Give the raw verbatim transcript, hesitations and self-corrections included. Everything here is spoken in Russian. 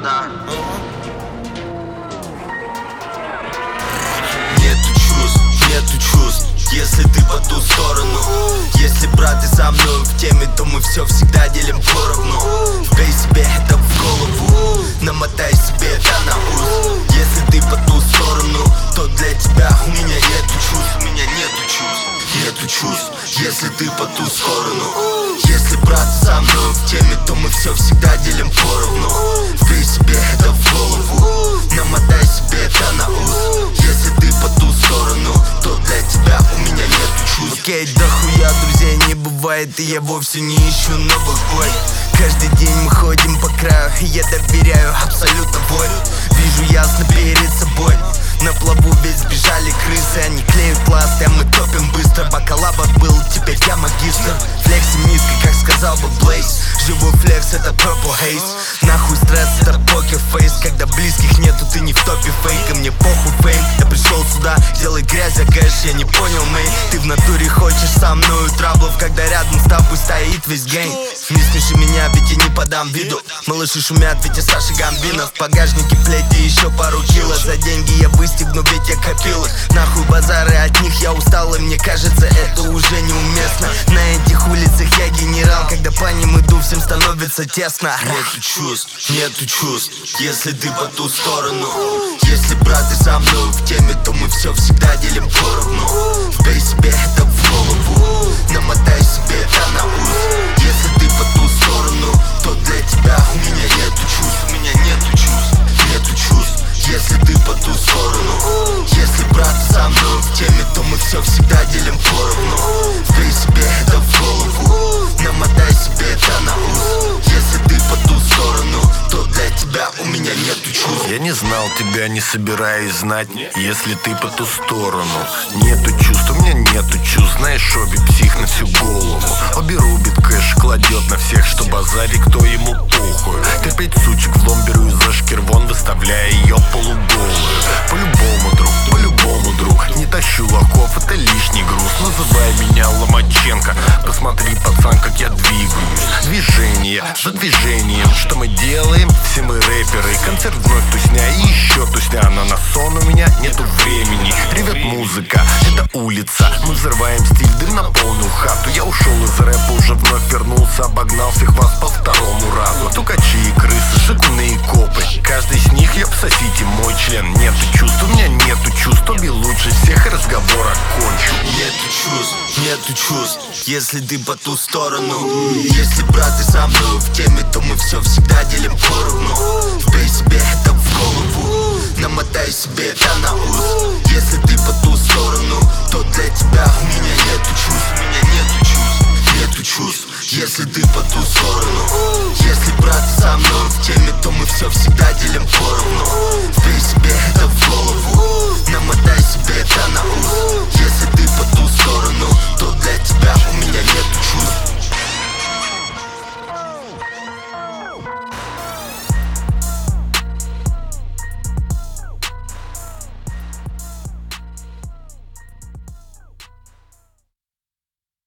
да. Нету чувств, нету чувств, если ты по ту сторону. Если, брат, ты со мной в теме, то мы все всегда делим поровну. Вбей себе это в голову, намотай себе это на ус. Если ты по ту сторону, то для тебя у меня нету чувств. У меня нету чувств, нету чувств, если ты по ту сторону. Если, брат, со мной в теме, то мы все всегда делим поровну. Вбей себе это в голову, намотай себе это на ус. Если ты по ту сторону, то для тебя у меня нету чувств. Окей, дохуя друзей не бывает, и я вовсе не ищу новых бой. Каждый день мы ходим по краю, и я доверяю абсолютно воле. Вижу ясно перед собой, на плаву ведь сбежали крысы. Они клеют пласты, а мы топим быстро. Бакалавр был, теперь я магистр. Флекси низко, как сказал бы Блейз. Живой флекс, это purple haze. Нахуй стресс, это покерфейс. Когда близких нету, ты не в топе фейка. Мне похуй фейм, я пришел сюда делай грязь, а кэш, я не понял, мэй. Ты в натуре хочешь со мною траблов, когда рядом с тобой стоит весь гейм. Не смеши меня, ведь я не подам виду. Малыши шумят, ведь я Саша Гамбина. В багажнике плети еще пару кило. За деньги я выстегну, ведь я копил их. Нахуй базары, от них я устал, и мне кажется, это уже неуместно. На этих улицах я генерал, когда по ним иду, всем становится тесно. Нету чувств, нету чувств, если ты по ту сторону. Если, брат, ты со мной в теме, то мы все всегда делим поровну. Вбей себе это в голову, намотай себе это на ус. Если ты по ту сторону, то для тебя у меня нету чувств. У меня нету чувств, нету чувств, если ты по ту сторону. Если, брат, со мной в теме, то мы все всегда делим поровну. Вбей себе это в голову, намотай себе это на ус. Если ты по ту сторону, то для тебя у меня нету чувств. Я не знал тебя, не собираюсь знать, если ты по ту сторону. Нету чувств, у меня нету чувств. Знаешь, обе псих на всю голову. Обе рубит кэш, кладет на всех, что базарит, кто ему похуй. Ты пять сучек в лом беру из-за шкирвон, выставляя ее полуголую. По-любому, друг, по-любому, друг. Не тащу лохов, это лишний груз. Называй меня Ломаченко. Посмотри, пацан, как я двигаюсь. Движение за движением. Что мы делаем? Все мы рэперы. Концерт вновь тусня и еще тусня. На на сон у меня нету времени. Ревет музыка, это улица. Мы взрываем стиль, дым на полную хату. Я ушел из рэпа, уже вновь вернулся. Обогнал всех вас по второму разу. Тукачи и крысы, шагуны копы. Каждый из них, я сосите мой член. Нету чувств, у меня нету чувств. Обе лучше всех, разговор окончу. Нету чувств, нету чувств, если ты по ту сторону. Если, брат, ты со мной в теме, то мы все всегда делим поровну. Вбей себе это в голову, намотай себе это на ус. Если ты по ту сторону, то для тебя у меня нету чувств. У меня нету чувств, нету чувств, если ты по ту сторону. Если, брат, ты со мной в теме, то мы все всегда делим поровну.